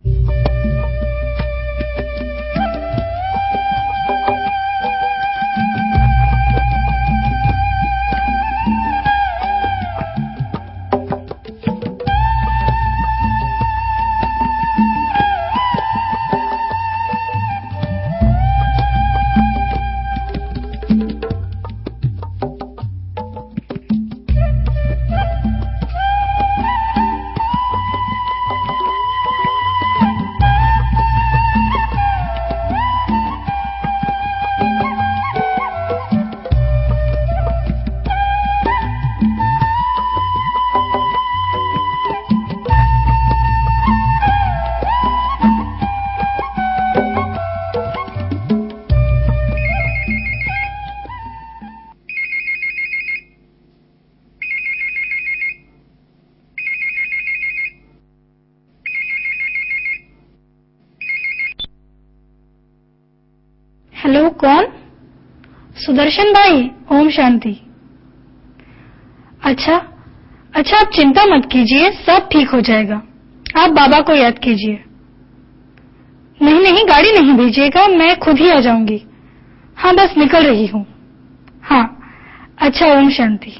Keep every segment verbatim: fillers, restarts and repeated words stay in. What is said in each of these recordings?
Hello, कौन? सुदर्शन भाई, ओम शांति। अच्छा अच्छा, आप चिंता मत कीजिए, सब ठीक हो जाएगा। आप बाबा को याद कीजिए। नहीं नहीं, गाड़ी नहीं भेजिएगा, मैं खुद ही आ जाऊंगी। हाँ, बस निकल रही हूँ। हाँ, अच्छा, ओम शांति।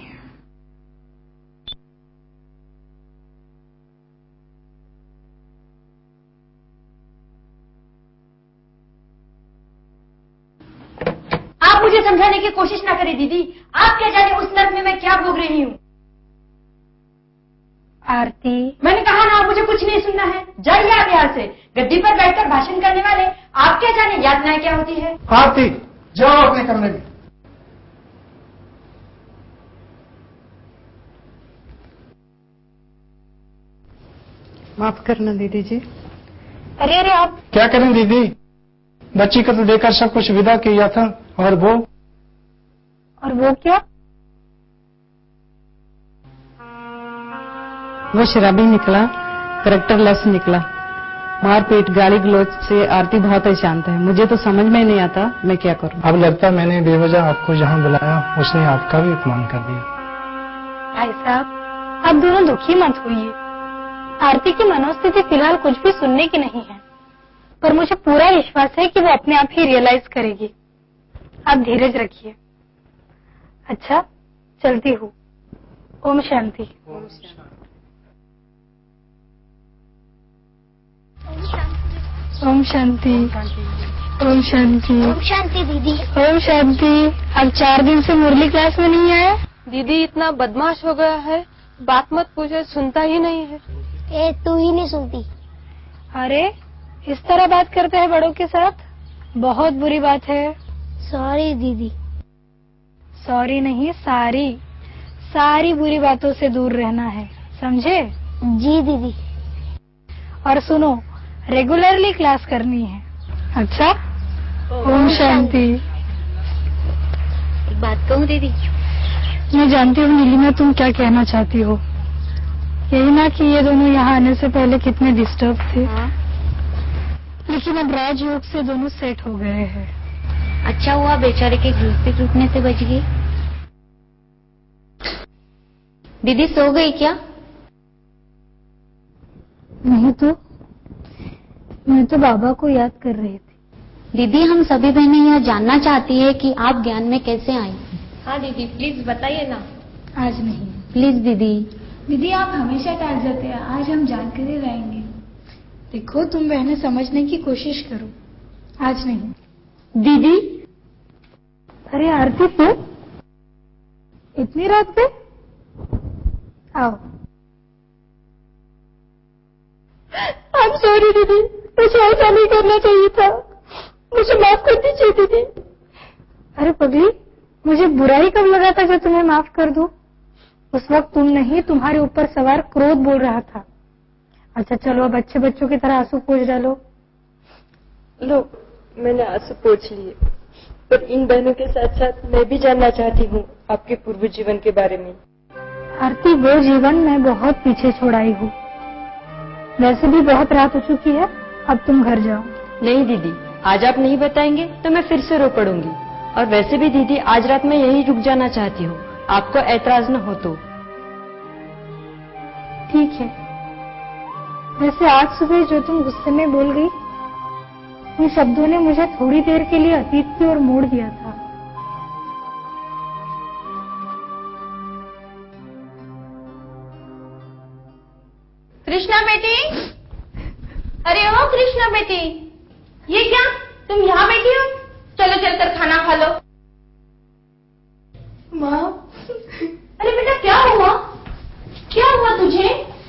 आप मुझे समझाने की कोशिश ना करें दीदी। आप क्या जाने उस नर्क में मैं क्या भोग रही हूँ। आरती, मैंने कहा ना, आप मुझे कुछ नहीं सुनना है। जाइए आप यहाँ से। गद्दी पर बैठकर भाषण करने वाले आप क्या जाने यातनाएं क्या होती है। आरती, जाओ अपने कमरे में। माफ करना दीदी जी। अरे अरे, आप क्या करें दीदी, बच्ची को तो देकर सब कुछ विदा किया था। और वो और वो क्या? वो शराबी निकला, करेक्टर लेस निकला। मारपीट, गाली गलौज से आरती बहुत ही शांत है। मुझे तो समझ में नहीं आता मैं क्या करूं। अब लगता है मैंने बेवजह आपको जहां बुलाया उसने आपका भी अपमान कर दिया। भाई साहब, आप दोनों दुखी मत होइए। आरती की मनोस्थिति फिलहाल कुछ भी सुनने की नहीं है, पर मुझे पूरा विश्वास है कि वो अपने आप ही रियलाइज करेगी। आप धीरज रखिए। अच्छा, चलती हूँ। ओम शांति। ओम शांति। ओम शांति। ओम शांति। ओम शांति दीदी। ओम शांति। अब चार दिन से मुरली क्लास में नहीं आया। दीदी इतना बदमाश हो गया है, बात मत पूछे, सुनता ही नहीं है। ए, तू ही नहीं सुनती। अरे, इस तरह बात करते हैं बड़ों के साथ, बहुत बुरी बात है। सॉरी दीदी। सॉरी नहीं, सारी सारी बुरी बातों से दूर रहना है, समझे? जी दीदी। और सुनो, रेगुलरली क्लास करनी है। अच्छा? ओम शांति। एक बात कहूँ दीदी? मैं जानती हूँ नीलिमा, तुम क्या कहना चाहती हो। यही ना कि ये दोनों यहाँ आने से पहले कितने डिस्टर्ब थे। हाँ? लेकिन अब राजयोग से दोनों सेट हो गए हैं। अच्छा हुआ बेचारे के गृहस्थी टूटने से बच गई। दीदी सो गई क्या? नहीं तो, मैं तो बाबा को याद कर रही थी। दीदी, हम सभी बहनें यह जानना चाहती है कि आप ज्ञान में कैसे आई। हाँ दीदी, प्लीज बताइए ना। आज नहीं। प्लीज दीदी। दीदी, आप हमेशा टाल जाते हैं, आज हम जानकर ही रहेंगे। देखो, तुम बहनें समझने की कोशिश करो, आज नहीं। दीदी, अरे आरती, तू इतनी रात पे? आओ। आई एम सॉरी दीदी, मुझे ऐसा नहीं करना चाहिए था, मुझे माफ कर दीजिए दीदी। अरे पगली, मुझे बुरा ही कब लगा था जो तुम्हें माफ कर दूं? उस वक्त तुम नहीं, तुम्हारे ऊपर सवार क्रोध बोल रहा था। अच्छा चलो, अब अच्छे बच्चों की तरह आंसू पोंछ डालो। लो, मैंने आंसू पोंछ लिए, पर इन बहनों के साथ साथ मैं भी जानना चाहती हूँ आपके पूर्व जीवन के बारे में। आरती, वो जीवन मैं बहुत पीछे छोड़ आई हूँ। वैसे भी बहुत रात हो चुकी है, अब तुम घर जाओ। नहीं दीदी, आज आप नहीं बताएंगे तो मैं फिर से रो पड़ूंगी। और वैसे भी दीदी, आज रात मैं यहीं रुक जाना चाहती हूँ, आपको ऐतराज न हो तो। ठीक है, वैसे आज सुबह जो तुम गुस्से में बोल गई, उन शब्दों ने मुझे थोड़ी देर के लिए अतीत की ओर मोड़ दिया था। कृष्णा बेटी, अरे ओ कृष्णा बेटी, ये क्या तुम यहाँ बैठी हो? चलो चलकर खाना खा लो। माँ, अरे बेटा क्या हुआ? क्या हुआ तुझे?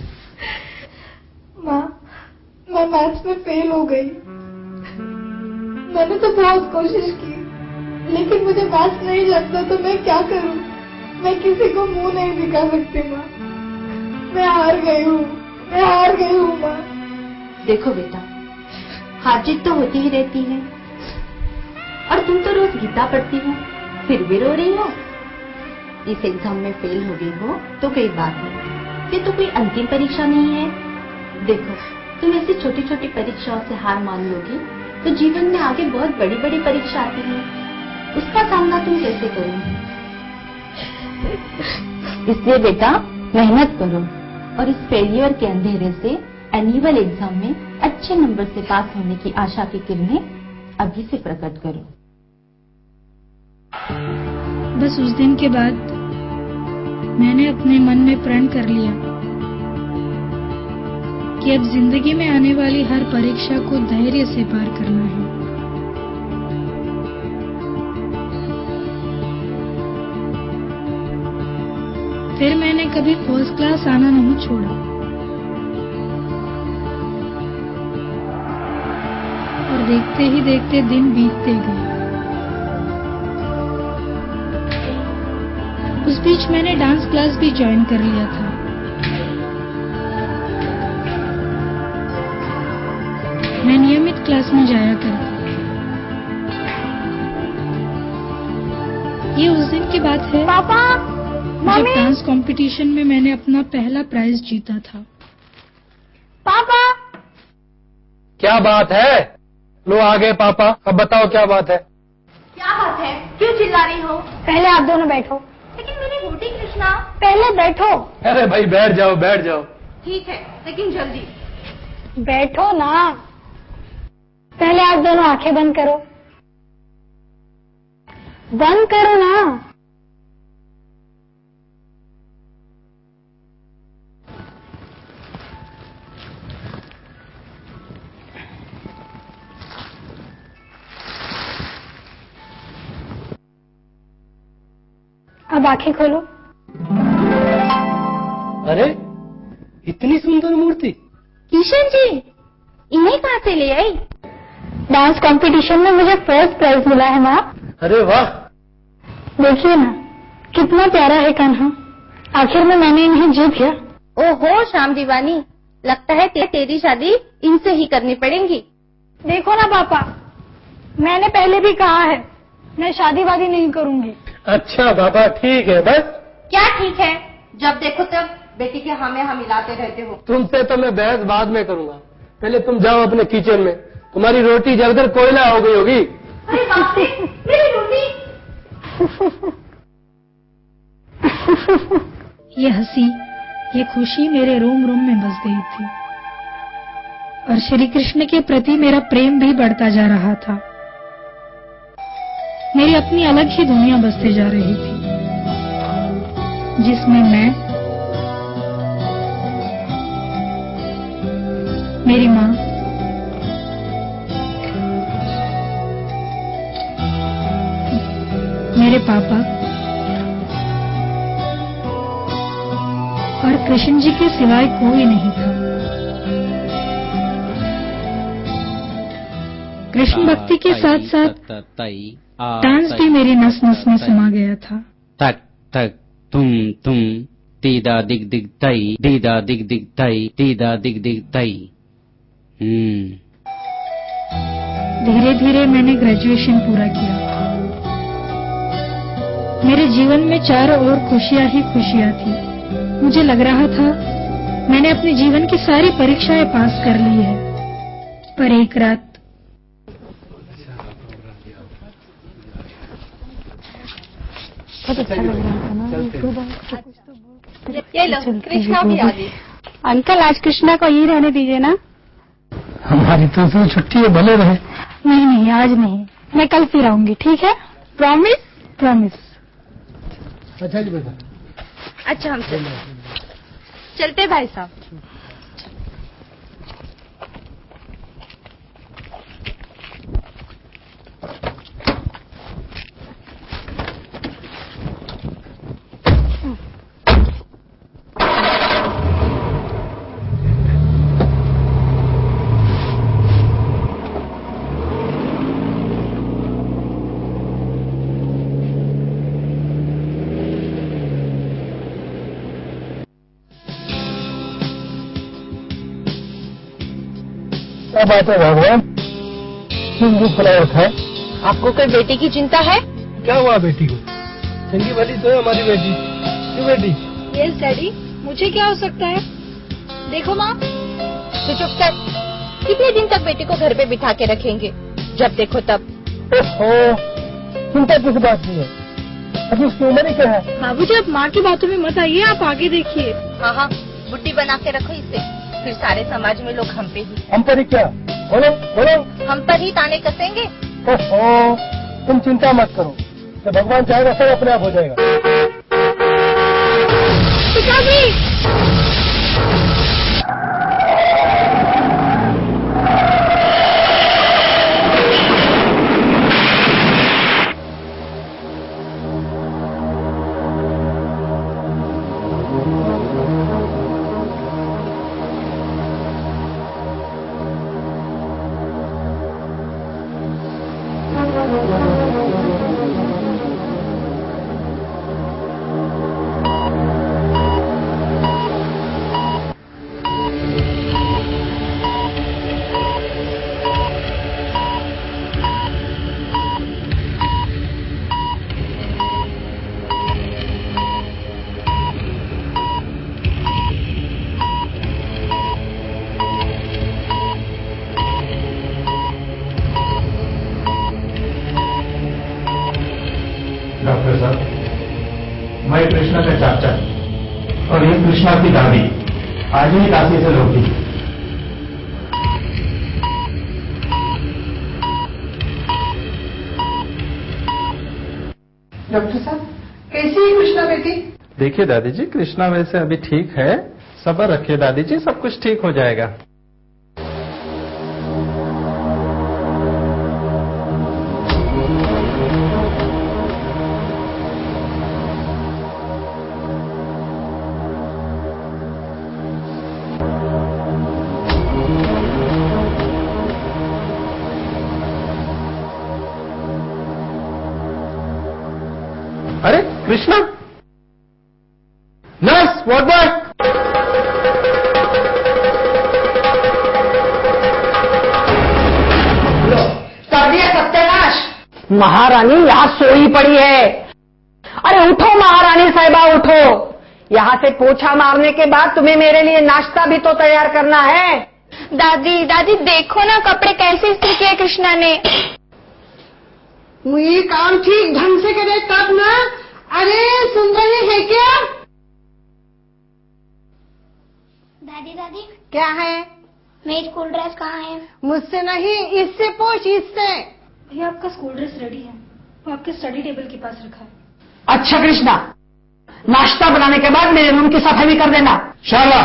माँ, मैं मैथ्स में फेल हो गई। मैंने तो बहुत कोशिश की, लेकिन मुझे मैथ्स नहीं लगता, तो मैं क्या करूं? मैं किसी को मुंह नहीं दिखा सकती माँ। मैं हार गई हूँ, मैं हार गई हूँ माँ। देखो बेटा, हार जीत तो होती ही रहती है, और तुम तो रोज गीता पढ़ती हो, फिर भी रो रही हो। इस एग्जाम में फेल हो गई हो तो कोई बात नहीं, ये तो कोई अंतिम परीक्षा नहीं है। देखो, तुम ऐसी छोटी छोटी परीक्षाओं से हार मान लोगी तो जीवन में आगे बहुत बड़ी बड़ी परीक्षा आती है, उसका सामना तुम कैसे करोगी? इसलिए बेटा मेहनत करो और इस फेलियर के अंधेरे से एनुअल एग्जाम में अच्छे नंबर से पास होने की आशा की किरणें अभी से प्रकट करो। बस उस दिन के बाद मैंने अपने मन में प्रण कर लिया कि अब जिंदगी में आने वाली हर परीक्षा को धैर्य से पार करना है। फिर मैंने कभी फर्स्ट क्लास आना नहीं छोड़ा, और देखते ही देखते दिन बीतते गए। उस बीच मैंने डांस क्लास भी ज्वाइन कर लिया था। मैं नियमित क्लास में जाया करती। ये उस दिन की बात है पापा, जब डांस कंपटीशन में मैंने अपना पहला प्राइज जीता था। पापा, क्या बात है? लो आ गए पापा, अब बताओ क्या बात है? क्या बात है? क्यों चिल्ला रही हो? पहले आप दोनों बैठो। लेकिन मेरी रोटी कृष्णा। पहले बैठो। अरे भाई बैठ जाओ बैठ जाओ। ठीक है, लेकिन जल्दी बैठो ना। पहले आप दोनों आंखें बंद करो। बंद करो ना। अब आंखें खोलो। अरे इतनी सुंदर मूर्ति। किशन जी, इन्हें कहाँ से ले आई? डांस कंपटीशन में मुझे फर्स्ट प्राइज मिला है माँ। अरे वाह। देखिए ना, कितना प्यारा है कान्हा। आखिर में मैंने इन्हें जीत लिया। ओहो श्याम दीवानी, लगता है ते, तेरी शादी इनसे ही करनी पड़ेगी। देखो ना पापा, मैंने पहले भी कहा है, मैं शादी वादी नहीं करूंगी। अच्छा बाबा ठीक है बस। क्या ठीक है? जब देखो तब बेटी के हाँ में हाँ मिलाते रहते हो। तुमसे तो मैं बहस बाद में करूंगा, पहले तुम जाओ अपने किचन में, तुम्हारी रोटी जलकर कोयला हो गई होगी। अरे बाप रे, मेरी रोटी। ये हंसी, ये खुशी मेरे रोम रोम में बस गई थी, और श्री कृष्ण के प्रति मेरा प्रेम भी बढ़ता जा रहा था। मेरी अपनी अलग ही दुनिया बसते जा रही थी, जिसमें मैं, मेरी माँ, मेरे पापा और कृष्ण जी के सिवाय कोई नहीं था। कृष्ण भक्ति के साथ साथ डांस भी मेरी नस नस में समा गया था। तक तक तुम तुम तीदा दिग दिग तई, दीदा दिग दिग तई, तीदा दिग दिग तई। हम्म। धीरे धीरे मैंने ग्रेजुएशन पूरा किया। मेरे जीवन में चारों ओर खुशियां ही खुशियां थी। मुझे लग रहा था मैंने अपने जीवन की सारी परीक्षाएं पास कर ली है। पर एक रात बहुत अच्छा लग रहा था ना। ये लो, कृष्णा भी आ गई। अंकल आज कृष्णा को यही रहने दीजिए ना। हमारी तरफ से छुट्टी है, भले रहे। नहीं नहीं आज नहीं, मैं कल फिर आऊंगी, ठीक है? प्रॉमिस? प्रॉमिस। अच्छा जी बेटा। अच्छा हम चलते चलते भाई साहब। क्या बात है भगवान, क्यों मुंह खुला रखा है? आपको कोई बेटी की चिंता है? क्या हुआ बेटी को? चंगी भली तो है हमारी बेटी। क्यों बेटी? यस डैडी, मुझे क्या हो सकता है? देखो माँ। तो चुप कर। कितने दिन तक बेटी को घर पे बिठा के रखेंगे? जब देखो तब। ओहो, चिंता किस बात की है? अभी उसकी उम्र ही क्या है? बाबूजी आप माँ की बातों में मत आइए, आप आगे देखिए। हाँ हाँ, बुड्ढी बना के रखो इसे, फिर सारे समाज में लोग हम पे ही हम पर ही क्या? बोलो बोलो। हम पर ही ताने कसेंगे। ओहो, तुम चिंता मत करो, जब भगवान चाहेगा सब अपने आप हो जाएगा। पिताजी! डॉक्टर साहब, मैं कृष्णा का चाचा और ये कृष्णा की दादी आज ही काशी से लौटी। डॉक्टर साहब कैसी है कृष्णा बेटी? देखिए दादी जी, कृष्णा वैसे अभी ठीक है, सब्र रखिए दादी जी, सब कुछ ठीक हो जाएगा। अरे कृष्णा, नर्स, व्हाट बॉय। कर दिया सत्यानाश। महारानी यहाँ सोई पड़ी है। अरे उठो महारानी साहिबा उठो, यहाँ से पोछा मारने के बाद तुम्हें मेरे लिए नाश्ता भी तो तैयार करना है। दादी दादी देखो ना कपड़े कैसे इस्त्री किए कृष्णा ने। ये काम ठीक ढंग से करे तब ना। अरे सुन रहे हैं क्या? दादी दादी क्या है? मेरी स्कूल ड्रेस कहाँ है? मुझसे नहीं, इससे पूछ, इससे। भैया आपका स्कूल ड्रेस रेडी है, वो आपके स्टडी टेबल के पास रखा है। अच्छा कृष्णा, नाश्ता बनाने के बाद मेरे रूम की सफाई भी कर देना। शाला,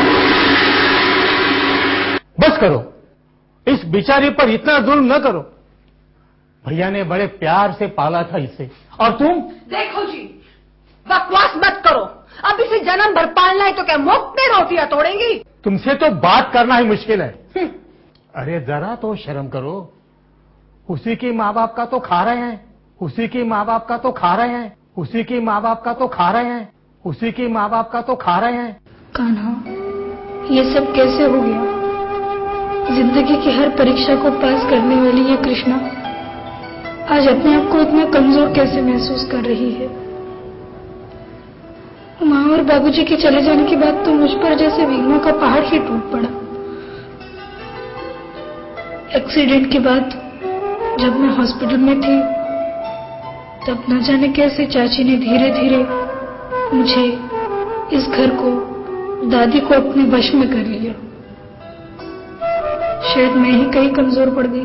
बस करो, इस बेचारी पर इतना जुल्म न करो। भैया ने बड़े प्यार से पाला था इसे, और तुम? देखो जी, बकवास मत करो। अब इसे जन्म भर पालना है तो क्या मुफ्त में रोटियां तोड़ेंगी? तुमसे तो बात करना ही मुश्किल है। अरे जरा तो शर्म करो, उसी के माँ बाप का तो खा रहे हैं, उसी के माँ बाप का तो खा रहे हैं, उसी के माँ बाप का तो खा रहे हैं, उसी के माँ बाप का तो खा रहे हैं। कान्हा, ये सब कैसे हो गया? जिंदगी की हर परीक्षा को पास करने वाली ये कृष्णा आज अपने आप को इतना कमजोर कैसे महसूस कर रही है? माँ और बाबूजी के चले जाने के बाद तो मुझ पर जैसे विघ्नों का पहाड़ ही टूट पड़ा। एक्सीडेंट के बाद जब मैं हॉस्पिटल में थी तब न जाने कैसे चाची ने धीरे धीरे मुझे, इस घर को दादी को अपने वश में कर लिया। शायद मैं ही कहीं कमजोर पड़ गई।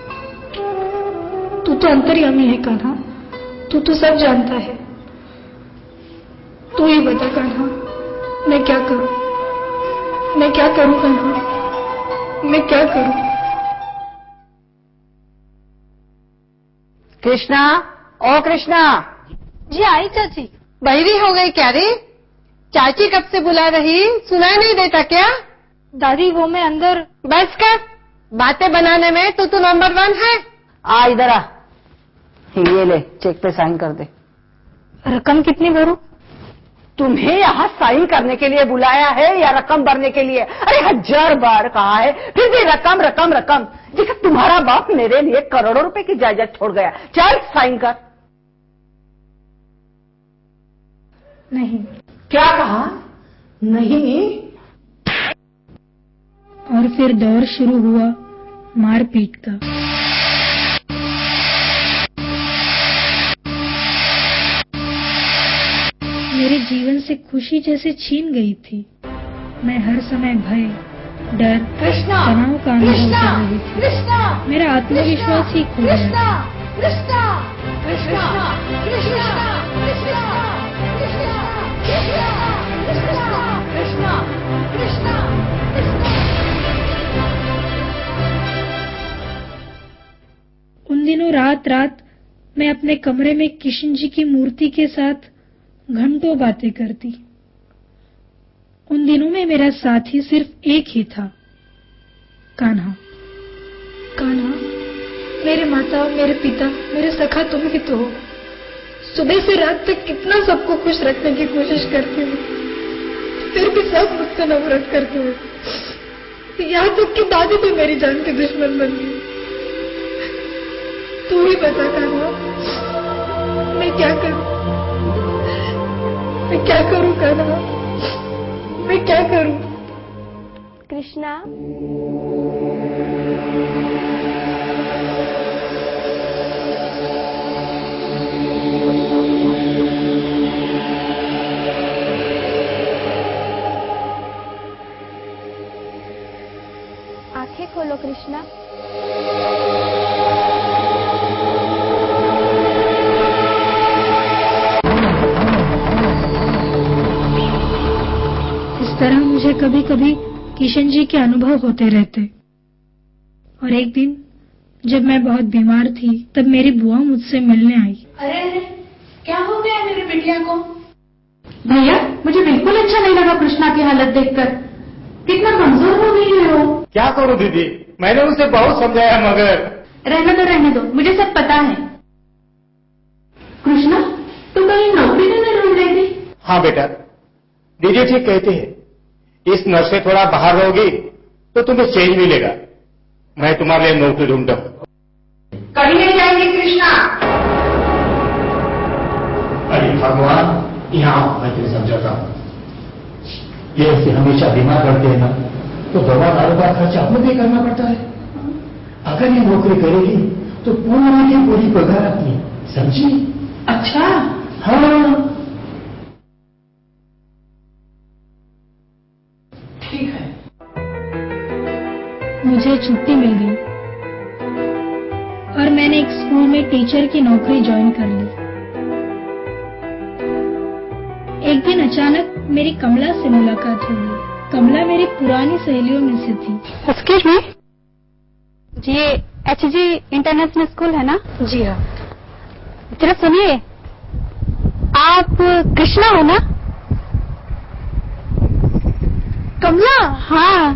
तू तो अंतर्यामी है कान्हा, तू तो सब जानता है। तू ही बता कान्हा, मैं क्या करूं? मैं क्या करूं कान्हा? मैं क्या करूं? कृष्णा, ओ कृष्णा। जी आई चाची। बहिरी हो गई क्या रे? चाची कब से बुला रही, सुनाई नहीं देता क्या? दादी वो मैं अंदर। बस कर, बातें बनाने में तो तू नंबर वन है। आ इधर आ, ये ले चेक पे साइन कर दे। रकम कितनी भरूं? तुम्हें यहाँ साइन करने के लिए बुलाया है या रकम भरने के लिए? अरे हजार बार कहा है, फिर भी रकम रकम रकम। जैसे तुम्हारा बाप मेरे लिए करोड़ों रुपए की जायदाद छोड़ गया। चल साइन कर। नहीं। क्या कहा? नहीं। और फिर दौर शुरू हुआ मारपीट का। मेरे जीवन से खुशी जैसे छीन गई थी। मैं हर समय भय, डर, तनाव का अनुभव कर रही थी। मेरा आत्मविश्वास ही खो गया था। उन दिनों रात रात मैं अपने कमरे में किशन जी की मूर्ति के साथ घंटों बातें करती। उन दिनों में मेरा साथी सिर्फ एक ही था, कान्हा। कान्हा, मेरे माता, मेरे पिता, मेरे सखा तुम ही तो हो। सुबह से रात तक कितना सबको खुश रखने की कोशिश करती हूँ, फिर भी सब मुझसे नफरत करते हैं। यहाँ तक कि दादी भी मेरी जान की दुश्मन बन गई। तू ही बता कान्हा, मैं क्या करूं? मैं क्या करूं कान्हा? मैं क्या करूं? कृष्णा, आंखें खोलो कृष्णा। इस तरह मुझे कभी कभी किशन जी के अनुभव होते रहते। और एक दिन जब मैं बहुत बीमार थी, तब मेरी बुआ मुझसे मिलने आई। अरे अरे, क्या हो गया मेरी बिटिया को? भैया, मुझे बिल्कुल अच्छा नहीं लगा कृष्णा की हालत देखकर। कितना कमजोर हो गई है वो। क्या करूं दीदी, मैंने उसे बहुत समझाया मगर। रहने दो रहने दो, मुझे सब पता है। कृष्णा, तू कहीं नौकरी तो नहीं ढूंढ रही थी? हाँ बेटा, दीदी ठीक कहती है। इस नर्स से थोड़ा बाहर रहोगी तो तुम्हें चेंज मिलेगा। मैं तुम्हारे लिए नौकरी ढूंढता हूँ। कभी नहीं जाएंगे कृष्णा। अरे भगवान, यहाँ मैं तुझे समझाता हूँ। ये ऐसे हमेशा बीमार पड़ते हैं ना, तो दवा दारू का खर्चा मुझे करना पड़ता है। अगर ये नौकरी करेगी तो पूरी की पूरी पगार अपनी, समझी? अच्छा। हाँ ठीक है। मुझे छुट्टी मिल गई और मैंने एक स्कूल में टीचर की नौकरी ज्वाइन कर ली। एक दिन अचानक मेरी कमला से मुलाकात हो गई। कमला मेरी पुरानी सहेलियों में से थी। एक्सक्यूज मी, ये एच जी इंटरनेशनल स्कूल है ना? जी हाँ। जरा सुनिए, आप कृष्णा हो ना? कमला? हाँ।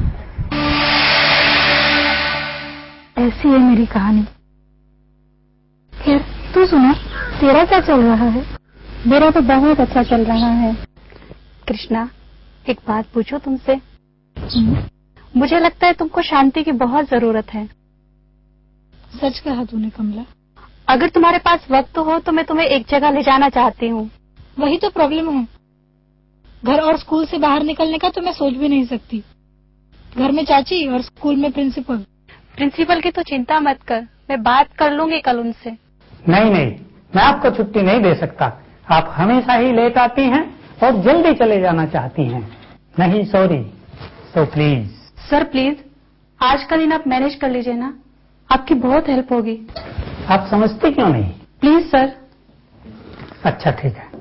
ऐसी है मेरी कहानी। खैर तू सुना, तेरा क्या चल रहा है? मेरा तो बहुत अच्छा चल रहा है। कृष्णा, एक बात पूछूं तुमसे? मुझे लगता है तुमको शांति की बहुत जरूरत है। सच कहा तूने कमला। अगर तुम्हारे पास वक्त हो तो मैं तुम्हें एक जगह ले जाना चाहती हूँ। वही तो प्रॉब्लम है। घर और स्कूल से बाहर निकलने का तो मैं सोच भी नहीं सकती। घर में चाची और स्कूल में प्रिंसिपल। प्रिंसिपल की तो चिंता मत कर, मैं बात कर लूंगी कल उनसे। नहीं नहीं, मैं आपको छुट्टी नहीं दे सकता। आप हमेशा ही लेट आती हैं और जल्दी चले जाना चाहती हैं। नहीं sorry, so please. Sir please आज का दिन आप मैनेज कर लीजिए ना, आपकी बहुत हेल्प होगी। आप समझते क्यों नहीं? Please sir. अच्छा ठीक है।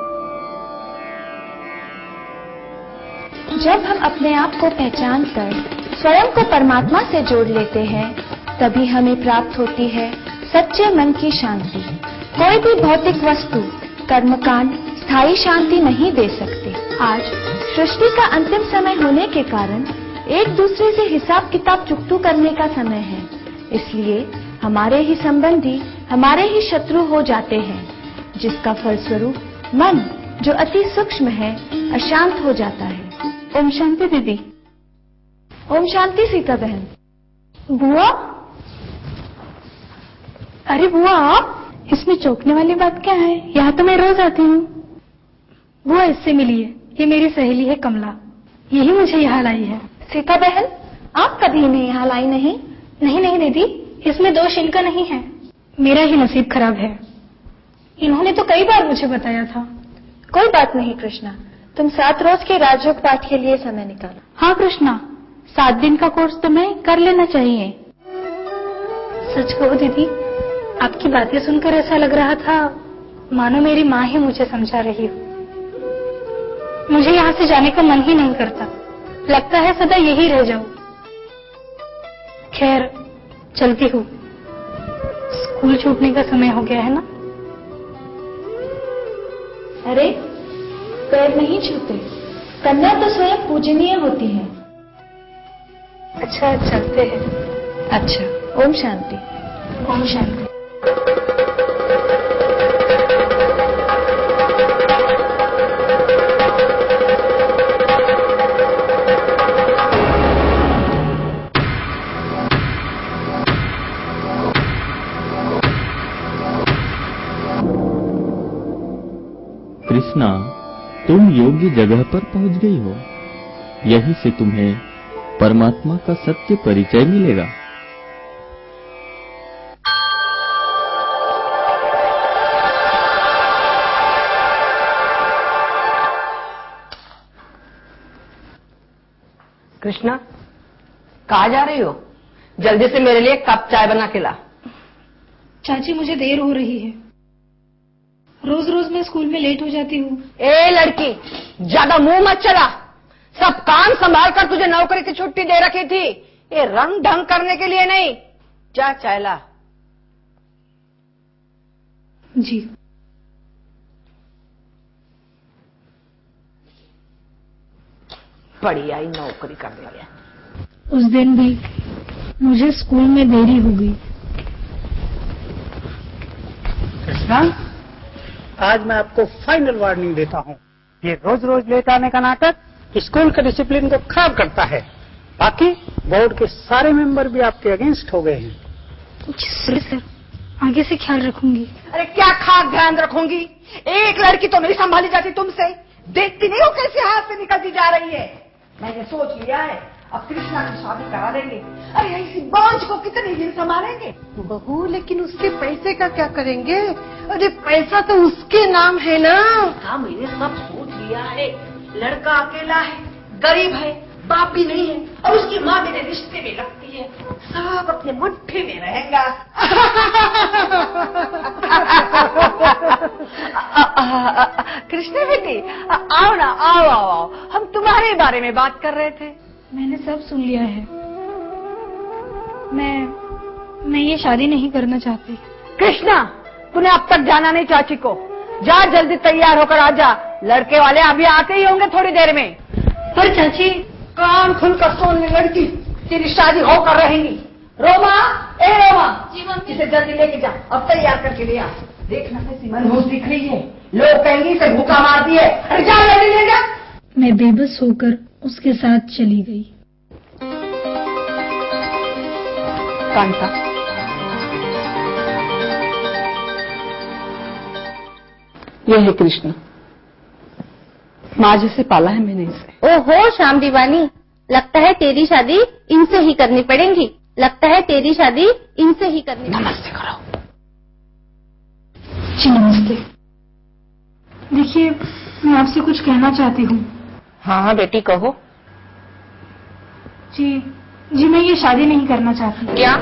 जब हम अपने आप को पहचान कर स्वयं को परमात्मा से जोड़ लेते हैं, तभी हमें प्राप्त होती है सच्चे मन की शांति। कोई भी भौतिक वस्तु, कर्मकांड स्थायी शांति नहीं दे सकते। आज सृष्टि का अंतिम समय होने के कारण एक दूसरे से हिसाब किताब चुकतू करने का समय है, इसलिए हमारे ही संबंधी हमारे ही शत्रु हो जाते हैं, जिसका फलस्वरूप मन जो अति सूक्ष्म है अशांत हो जाता है। ओम शांति दीदी। ओम शांति सीता बहन। बुआ, अरे बुआ आप, इसमें चौंकने वाली बात क्या है? यहाँ तो मैं रोज आती हूँ। बुआ इससे मिलिए, ये मेरी सहेली है कमला, यही मुझे यहाँ लाई है। सीता बहन आप कभी इन्हें यहाँ लाई नहीं? नहीं नहीं दीदी, इसमें दोष इनका नहीं है, मेरा ही नसीब खराब है। इन्होंने तो कई बार मुझे बताया था। कोई बात नहीं कृष्णा, तुम सात रोज के राजयोग पाठ के लिए समय निकालो। हाँ कृष्णा, सात दिन का कोर्स तुम्हें कर लेना चाहिए। सच कहो दीदी, आपकी बातें सुनकर ऐसा लग रहा था मानो मेरी माँ ही मुझे समझा रही हो। मुझे यहाँ से जाने का मन ही नहीं करता, लगता है सदा यही रह जाऊं। खैर चलती हूँ, स्कूल छूटने का समय हो गया है ना। अरे पैर नहीं छूते, कन्या तो स्वयं पूजनीय होती है। अच्छा चलते हैं। अच्छा, ओम शांति। ओम शांति। कृष्णा, तुम योग्य जगह पर पहुंच गई हो। यहीं से तुम्हें परमात्मा का सत्य परिचय मिलेगा। कृष्णा, कहाँ जा रही हो? जल्दी से मेरे लिए कप चाय बना के ला। चाची मुझे देर हो रही है, रोज रोज मैं स्कूल में लेट हो जाती हूँ। ए लड़की, ज्यादा मुंह मत चला। सब काम संभाल कर तुझे नौकरी की छुट्टी दे रखी थी, ये रंग ढंग करने के लिए नहीं। जा चाय ला। जी। बढ़िया ही नौकरी करने गया। उस दिन भी मुझे स्कूल में देरी हो गई। कृष्णा, आज मैं आपको फाइनल वार्निंग देता हूँ। ये रोज रोज लेट आने का नाटक स्कूल के डिसिप्लिन को खराब करता है। बाकी बोर्ड के सारे मेंबर भी आपके अगेंस्ट हो गए हैं। सर, सर आगे से ख्याल रखूंगी। अरे क्या खास ध्यान रखूंगी? एक लड़की तो नहीं संभाली जाती तुमसे। देखती नहीं हो कैसे हाथ से निकलती जा रही है। मैंने सोच लिया है अब कृष्णा की शादी करा देंगे। अरे ऐसी बोझ को कितने दिन संभालेंगे? बहू, लेकिन उसके पैसे का क्या करेंगे? अरे पैसा तो उसके नाम है ना। हाँ, मैंने सब सोच लिया है। लड़का अकेला है, गरीब है, बाप भी नहीं है, और उसकी माँ मेरे रिश्ते में लगती है। सब अपने मुट्ठी में रहेगा। कृष्णा बेटी, आओ ना, आओ आओ आओ, हम तुम्हारे बारे में बात कर रहे थे। मैंने सब सुन लिया है। मैं मैं ये शादी नहीं करना चाहती। कृष्णा, तूने अब तक जाना नहीं चाची को। जा जल्दी तैयार होकर आ जा, लड़के वाले अभी आते ही होंगे थोड़ी देर में। पर चाची, कान खुलकर सुन ले लड़की, तेरी शादी होकर रहेगी। रोमा, ए रोमा, इसे जल्दी लेके जा और तैयार करके ले आ। देखना कैसी मनहूस दिख रही है, लोग कहेंगे इसे भूखा मार दिए। अरे जा जल्दी ले जा। मैं बेबस होकर उसके साथ चली गई। कांता, यह है कृष्ण, माँ जैसे पाला है मैंने इसे। ओहो श्याम दीवानी, लगता है तेरी शादी इनसे ही करनी पड़ेगी। लगता है तेरी शादी इनसे ही करनी। नमस्ते करो। जी नमस्ते। देखिए, मैं आपसे कुछ कहना चाहती हूँ। हाँ हाँ बेटी कहो। जी जी मैं ये शादी नहीं करना चाहती। क्या?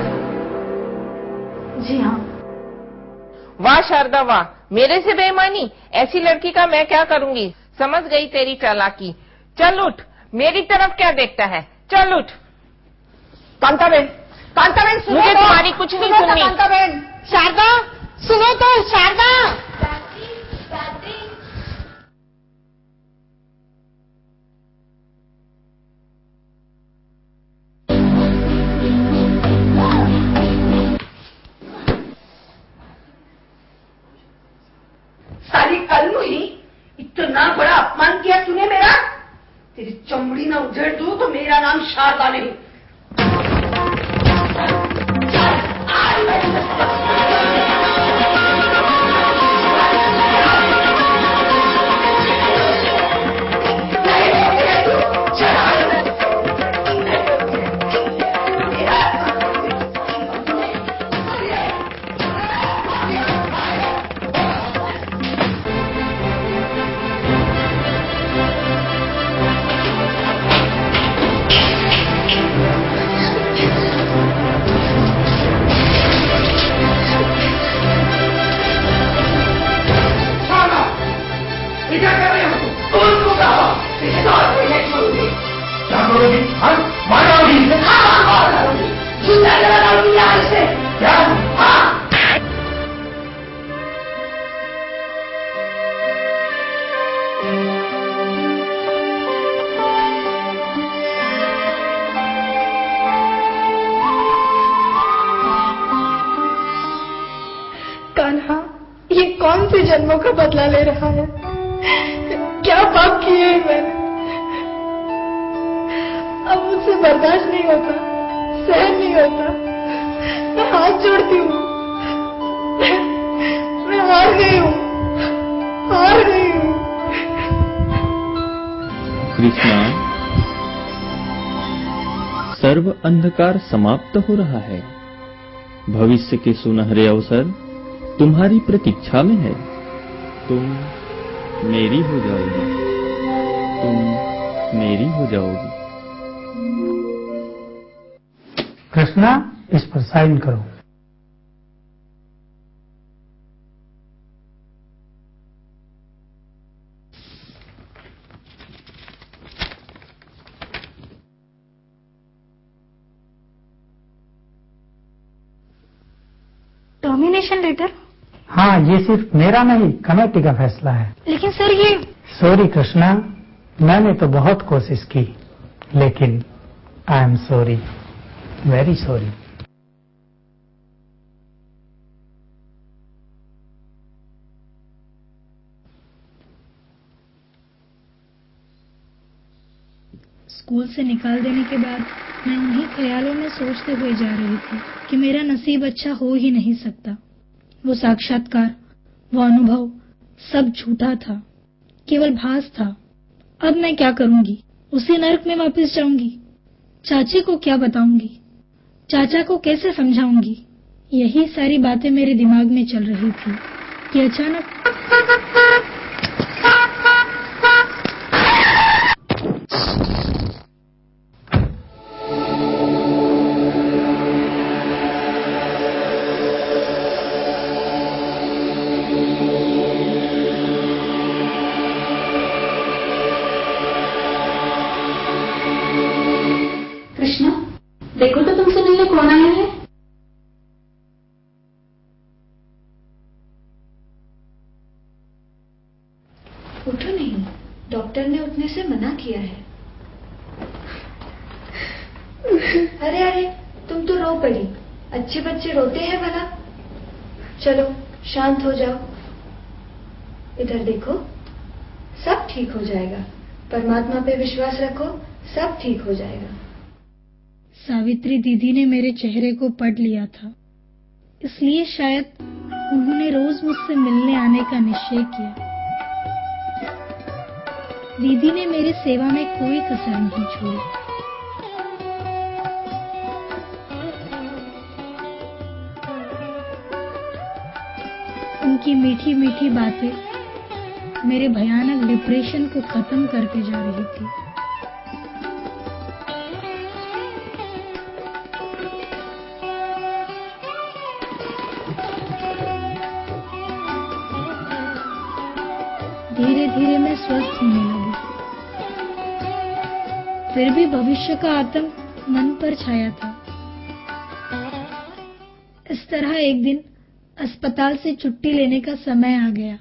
जी हाँ। वाह शारदा वाह, मेरे से बेईमानी। ऐसी लड़की का मैं क्या करूंगी। समझ गई तेरी चालाकी। चल उठ, मेरी तरफ क्या देखता है, चल उठ। कांताबेन, कांताबेन सुनो मुझे तो, तुम्हारी कुछ नहीं सुननी। कांताबेन, शारदा सुनो तो, शारदा। सारी कल ही इतना बड़ा अपमान किया तूने मेरा। तेरी चमड़ी ना उधेड़ दूं तो मेरा नाम शारदा नहीं। कान्हा, ये कौन से जन्मों का बदला ले रहा है? क्या पाप किए हैं मैंने? अब मुझसे बर्दाश्त नहीं होता, सहन नहीं होता। मैं हाथ जोड़ती हूँ। मैं हार गई हूँ, हार गई हूँ। कृष्णा, सर्व अंधकार समाप्त हो रहा है। भविष्य के सुनहरे अवसर तुम्हारी प्रतीक्षा में है। तुम मेरी हो जाओगी, तुम मेरी हो जाओगी। कृष्णा, इस पर साइन करो। Termination letter? हाँ, ये सिर्फ मेरा नहीं, कमेटी का फैसला है। लेकिन सर ये... सॉरी कृष्णा, मैंने तो बहुत कोशिश की, लेकिन I am sorry, very sorry. School से निकाल देने के बाद मैं उन्हीं ख्यालों में सोचते हुए जा रही थी कि मेरा नसीब अच्छा हो ही नहीं सकता। वो साक्षात्कार, वो अनुभव सब झूठा था, केवल भास था। अब मैं क्या करूंगी? उसी नर्क में वापस जाऊंगी? चाची को क्या बताऊंगी? चाचा को कैसे समझाऊंगी? यही सारी बातें मेरे दिमाग में चल रही थी कि अचानक कृष्णा, देखो तो तुमसे मिलने कौन आया है? उठो नहीं, डॉक्टर ने उठने से मना किया है। अरे अरे, तुम तो रो पड़ी। अच्छे बच्चे रोते हैं भला? चलो शांत हो जाओ। इधर देखो, सब ठीक हो जाएगा। परमात्मा पे विश्वास रखो, सब ठीक हो जाएगा। सावित्री दीदी ने मेरे चेहरे को पढ़ लिया था, इसलिए शायद उन्होंने रोज मुझसे मिलने आने का निश्चय किया। दीदी ने मेरी सेवा में कोई कसर नहीं छोड़ी। उनकी मीठी मीठी बातें मेरे भयानक डिप्रेशन को खत्म करके जा रही थी। धीरे धीरे मैं स्वस्थ होने लगी। फिर भी भविष्य का आतंक मन पर छाया था। इस तरह एक दिन अस्पताल से छुट्टी लेने का समय आ गया।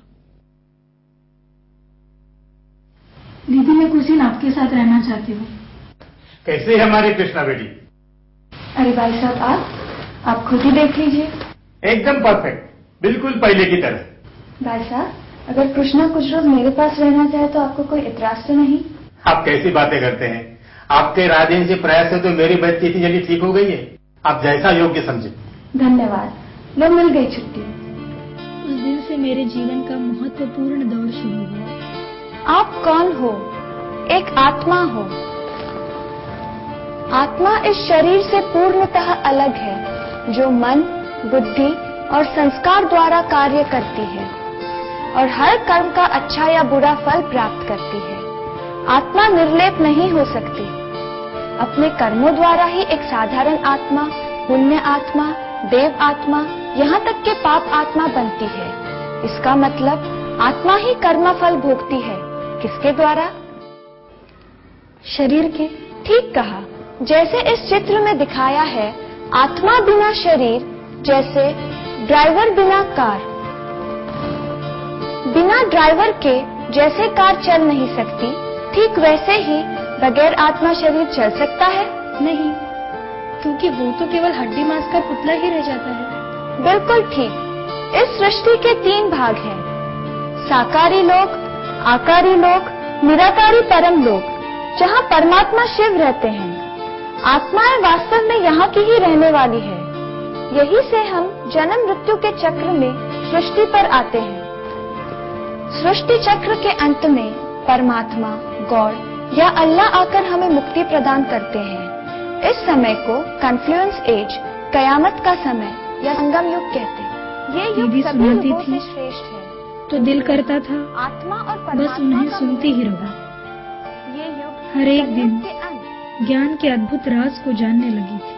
दीदी, मैं कुछ दिन आपके साथ रहना चाहती हूँ। कैसे है हमारी कृष्णा बेटी? अरे भाई साहब, आप आप खुद ही देख लीजिए। एकदम परफेक्ट, बिल्कुल पहले की तरह। भाई साहब, अगर कृष्णा कुछ रोज मेरे पास रहना चाहे तो आपको कोई इतराज तो नहीं? आप कैसी बातें करते हैं? आपके राधेन से प्रयास से तो मेरी बच्ची इतनी जल्दी ठीक हो गई है। आप जैसा योग्य समझे। धन्यवाद, लो मिल गई छुट्टी। उस दिन से मेरे जीवन का महत्वपूर्ण दौर शुरू हुआ। आप कौन हो? एक आत्मा हो। आत्मा इस शरीर से पूर्णतः अलग है, जो मन, बुद्धि और संस्कार द्वारा कार्य करती है और हर कर्म का अच्छा या बुरा फल प्राप्त करती है। आत्मा निर्लेप नहीं हो सकती। अपने कर्मों द्वारा ही एक साधारण आत्मा, पुण्य आत्मा, देव आत्मा, यहाँ तक के पाप आत्मा बनती है। इसका मतलब आत्मा ही कर्म फल भोगती है। किसके द्वारा? शरीर के। ठीक कहा। जैसे इस चित्र में दिखाया है, आत्मा बिना शरीर जैसे ड्राइवर बिना कार। बिना ड्राइवर के जैसे कार चल नहीं सकती, ठीक वैसे ही बगैर आत्मा शरीर चल सकता है? नहीं, क्योंकि वो तो केवल हड्डी मांस का पुतला ही रह जाता है। बिल्कुल ठीक। इस सृष्टि के तीन भाग हैं, साकारी लोक, आकारी लोक, निराकारी परम लोक, जहाँ परमात्मा शिव रहते हैं। आत्माएं वास्तव में यहाँ की ही रहने वाली है। यही से हम जन्म मृत्यु के चक्र में सृष्टि पर आते हैं। सृष्टि चक्र के अंत में परमात्मा, गॉड या अल्लाह आकर हमें मुक्ति प्रदान करते हैं। इस समय को कन्फ्लुएंस एज, कयामत का समय या संगम युग कहते हैं। ये युग सभी युगों से श्रेष्ठ है। तो दिल करता था आत्मा और बस उन्हें सुनती ही रहूं। ये युग हर एक दिन ज्ञान के अद्भुत राज को जानने लगी थी।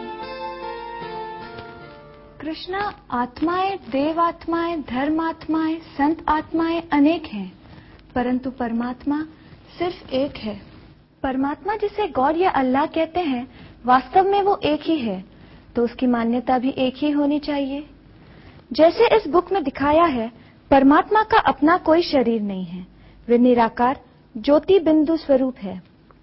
कृष्णा, आत्माएं, देव आत्माएं, धर्म आत्माएं, संत आत्माएं अनेक हैं, परंतु परमात्मा सिर्फ एक है। परमात्मा जिसे गॉड या अल्लाह कहते हैं, वास्तव में वो एक ही है, तो उसकी मान्यता भी एक ही होनी चाहिए। जैसे इस बुक में दिखाया है, परमात्मा का अपना कोई शरीर नहीं है। वे निराकार ज्योति बिंदु स्वरूप है।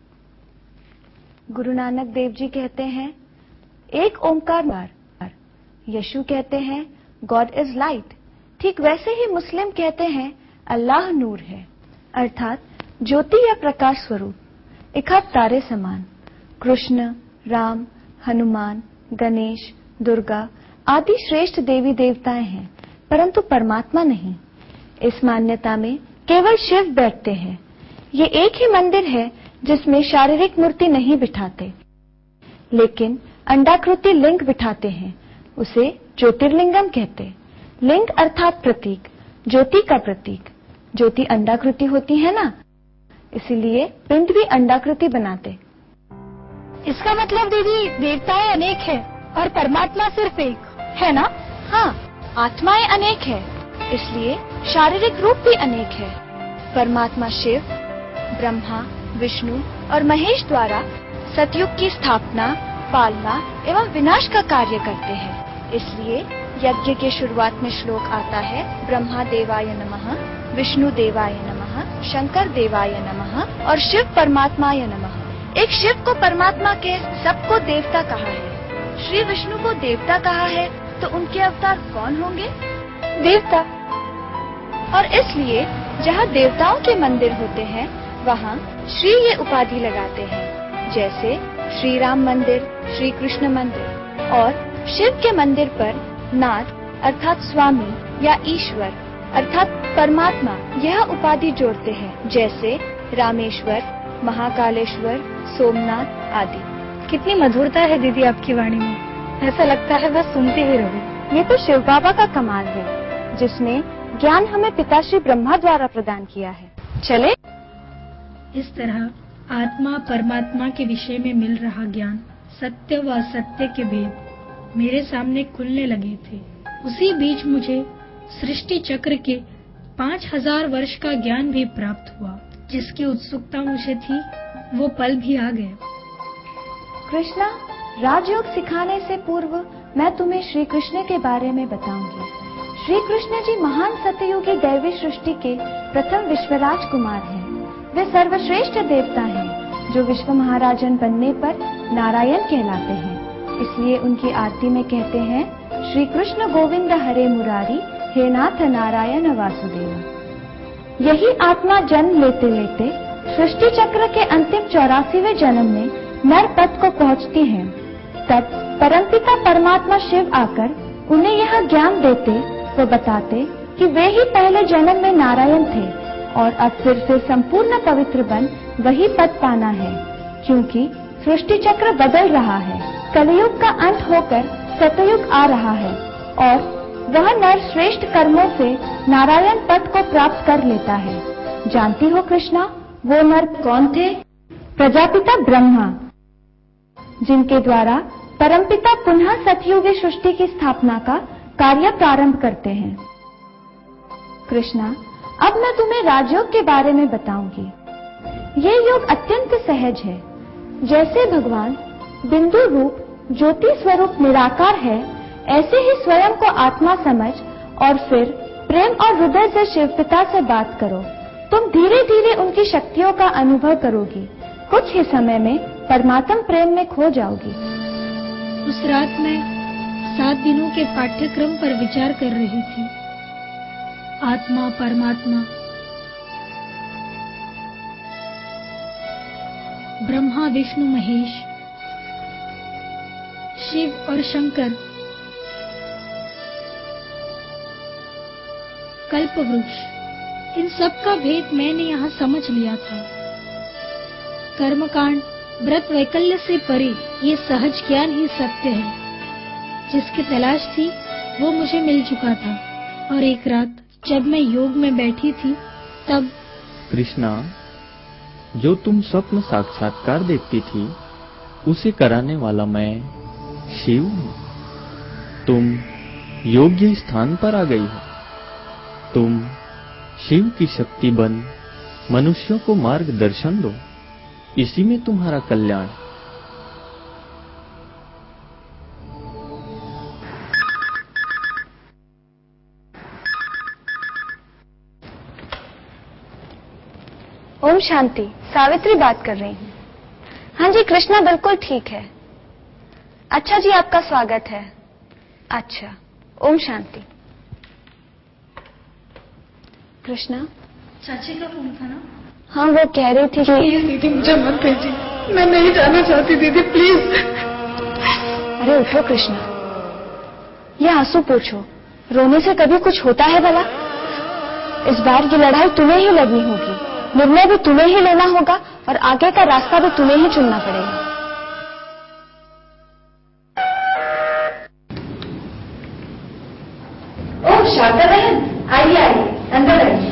गुरु नानक देव जी कहते हैं, एक ओंकार बार। यशु कहते हैं, गॉड इज लाइट। ठीक वैसे ही मुस्लिम कहते हैं, अल्लाह नूर है, अर्थात ज्योति या प्रकाश स्वरूप, एक हाथ तारे समान। कृष्ण, राम, हनुमान, गणेश, दुर्गा आदि श्रेष्ठ देवी देवताएं हैं, परंतु परमात्मा नहीं। इस मान्यता में केवल शिव बैठते हैं। ये एक ही मंदिर है जिसमें शारीरिक मूर्ति नहीं बिठाते, लेकिन अंडाकृति लिंग बिठाते हैं। उसे ज्योतिर्लिंगम कहते। लिंग अर्थात प्रतीक, ज्योति का प्रतीक। ज्योति अंडाकृति होती है ना, इसीलिए पिंड भी अंडाकृति बनाते। इसका मतलब दीदी, देवताएं अनेक है और परमात्मा सिर्फ एक है ना? हाँ, आत्माएं अनेक है, इसलिए शारीरिक रूप भी अनेक है। परमात्मा शिव, ब्रह्मा, विष्णु और महेश द्वारा सतयुग की स्थापना, पालना एवं विनाश का कार्य करते हैं। इसलिए यज्ञ के शुरुआत में श्लोक आता है, ब्रह्मा देवाय नमः, विष्णु देवाय नमः, शंकर देवाय नमः और शिव परमात्माय नमः। एक शिव को परमात्मा के, सबको देवता कहा है। श्री विष्णु को देवता कहा है, तो उनके अवतार कौन होंगे? देवता। और इसलिए जहाँ देवताओं के मंदिर होते हैं, वहाँ श्री ये उपाधि लगाते हैं। जैसे श्री राम मंदिर, श्री कृष्ण मंदिर। और शिव के मंदिर पर नाथ अर्थात स्वामी या ईश्वर अर्थात परमात्मा यह उपाधि जोड़ते हैं, जैसे रामेश्वर, महाकालेश्वर, सोमनाथ आदि। कितनी मधुरता है दीदी आपकी वाणी में, ऐसा लगता है बस सुनते ही रहो। ये तो शिव बाबा का कमाल है, जिसने ज्ञान हमें पिताश्री ब्रह्मा द्वारा प्रदान किया है। चले? इस तरह आत्मा परमात्मा के विषय में मिल रहा ज्ञान, सत्य व असत्य के भेद मेरे सामने खुलने लगे थे। उसी बीच मुझे सृष्टि चक्र के पांच हजार वर्ष का ज्ञान भी प्राप्त हुआ। जिसकी उत्सुकता मुझे थी वो पल भी आ गए। कृष्णा, राजयोग सिखाने से पूर्व मैं तुम्हें श्री कृष्ण के बारे में बताऊंगी। श्री कृष्ण जी महान सतयुगी दैवी सृष्टि के प्रथम विश्वराज कुमार हैं। वे सर्वश्रेष्ठ देवता हैं जो विश्व महाराजन बनने पर नारायण कहलाते हैं। इसलिए उनकी आरती में कहते हैं, श्री कृष्ण गोविंद हरे मुरारी, हे नाथ नारायण वासुदेव। यही आत्मा जन्म लेते लेते सृष्टि चक्र के अंतिम चौरासीवें जन्म में नर पद को पहुंचती है। तब परमपिता परमात्मा शिव आकर उन्हें यह ज्ञान देते व बताते कि वे ही पहले जन्म में नारायण थे और अब फिर से संपूर्ण पवित्र बन वही पद पाना है, क्योंकि सृष्टि चक्र बदल रहा है। कलयुग का अंत होकर सतयुग आ रहा है और वह नर श्रेष्ठ कर्मों से नारायण पद को प्राप्त कर लेता है। जानती हो कृष्णा, वो नर कौन थे? प्रजापिता ब्रह्मा, जिनके द्वारा परमपिता पुनः सतयुगी सृष्टि की स्थापना का कार्य प्रारंभ करते हैं। कृष्णा, अब मैं तुम्हें राजयोग के बारे में बताऊंगी। ये योग अत्यंत सहज है। जैसे भगवान बिंदु रूप ज्योति स्वरूप निराकार है, ऐसे ही स्वयं को आत्मा समझ और फिर प्रेम और हृदय से शिव पिता से बात करो। तुम धीरे धीरे उनकी शक्तियों का अनुभव करोगी। कुछ ही समय में परमात्म प्रेम में खो जाओगी। उस रात मैं सात दिनों के पाठ्यक्रम पर विचार कर रही थी। आत्मा, परमात्मा, ब्रह्मा, विष्णु, महेश, शिव और शंकर, कल्पवृक्ष, इन सब का भेद मैंने यहाँ समझ लिया था। कर्मकांड, व्रत वैकल्य से परे ये सहज ज्ञान ही सत्य है। जिसकी तलाश थी वो मुझे मिल चुका था और एक रात जब मैं योग में बैठी थी तब। कृष्णा, जो तुम स्वप्न साक्षात्कार देखती थी उसे कराने वाला मैं शिव हूँ। तुम योग्य स्थान पर आ गई हो। तुम शिव की शक्ति बन मनुष्यों को मार्गदर्शन दो, इसी में तुम्हारा कल्याण। ओम शांति। सावित्री बात कर रही हूँ। हाँ जी, कृष्णा बिल्कुल ठीक है। अच्छा जी, आपका स्वागत है। अच्छा, ओम शांति। कृष्णा, चाची का फोन था ना? हाँ, वो कह रही थी कि प्लीज दीदी मुझे मत भेजिए, मैं नहीं जाना चाहती दीदी, प्लीज। अरे उठो कृष्णा, ये आंसू पोछो। रोने से कभी कुछ होता है भला? इस बार की लड़ाई तुम्हें ही लड़नी होगी। निर्णय भी तुम्हें ही लेना होगा और आगे का रास्ता भी तुम्हें ही चुनना पड़ेगा। ओह शारदा बहन, आइए आइए, अंदर आइए।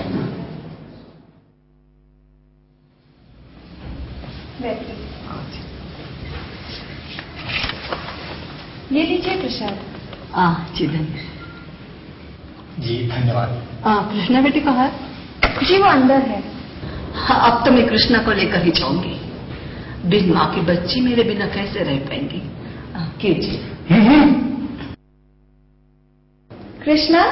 ये लीजिए प्रसाद। आ चिदंबर जी धन्यवाद। कृष्णा बेटी कहाँ है? जी वो अंदर है। हाँ, अब तो मैं कृष्णा को लेकर ही जाऊंगी। बिन माँ की बच्ची मेरे बिना कैसे रह पाएंगी? कीजिए। कृष्णा,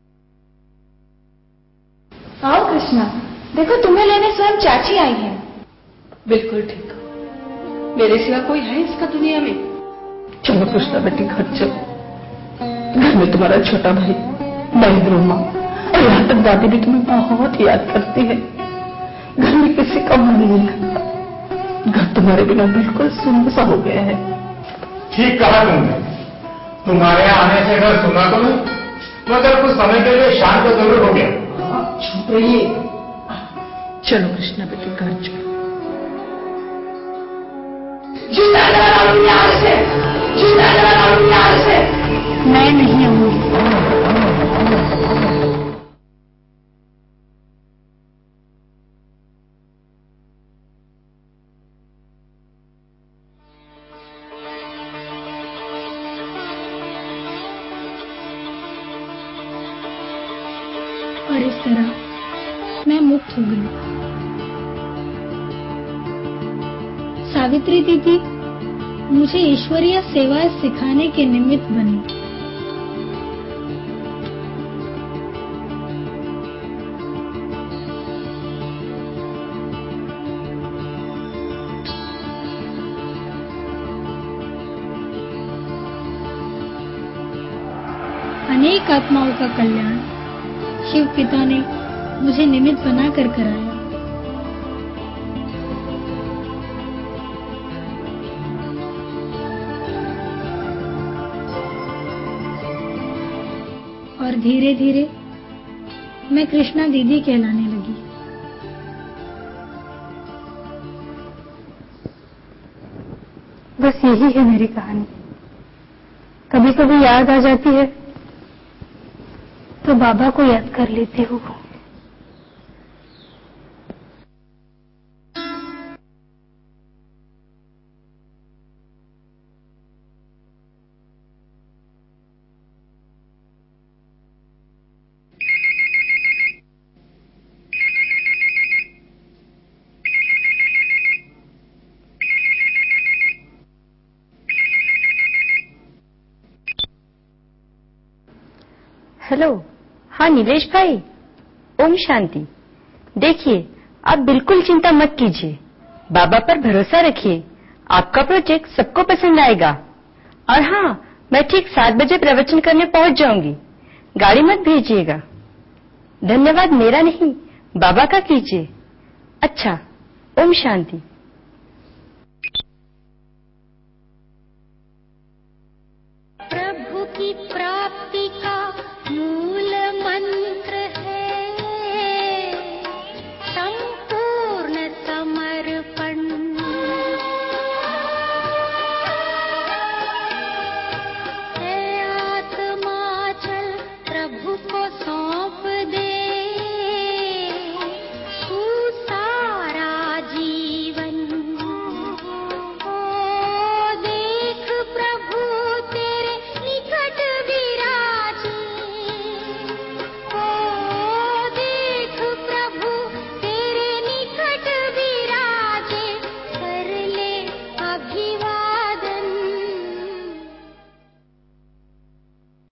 आओ कृष्णा, देखो तुम्हें लेने स्वयं चाची आई है। बिल्कुल ठीक। मेरे सिवा कोई है इसका दुनिया में? चलो कृष्णा बेटी घर चलो। घर में तुम्हारा छोटा भाई महेंद्र, माँ और यहाँ तक दादी भी तुम्हें बहुत याद करती है। घर में किसी का मन नहीं लगता। घर तुम्हारे बिना बिल्कुल सुन्न सा हो गया है। ठीक कहा तुमने। तुम्हारे आने से घर सुना तो नहीं, मगर कुछ समय के लिए शांत तो जरूर हो गया। चुप रहिए। चलो कृष्णा बेटी घर चलो। जूता लगाओ यहाँ से, जूता लगाओ यहाँ से। मैं नहीं आऊंगी। और इस तरह मैं मुक्त हो गई। सावित्री दीदी मुझे ईश्वरीय सेवा सिखाने के निमित्त बनी। अनेक आत्माओं का कल्याण शिव पिता ने मुझे निमित्त बनाकर कराया। और धीरे धीरे मैं कृष्णा दीदी कहलाने लगी। बस यही है मेरी कहानी। कभी कभी याद आ जाती है तो बाबा को याद कर लेती हूँ। हेलो, हाँ नीलेश भाई, ओम शांति। देखिए, आप बिल्कुल चिंता मत कीजिए, बाबा पर भरोसा रखिए, आपका प्रोजेक्ट सबको पसंद आएगा। और हाँ, मैं ठीक सात बजे प्रवचन करने पहुंच जाऊंगी, गाड़ी मत भेजिएगा। धन्यवाद मेरा नहीं, बाबा का कीजिए। अच्छा, ओम शांति। प्रभु की प्रा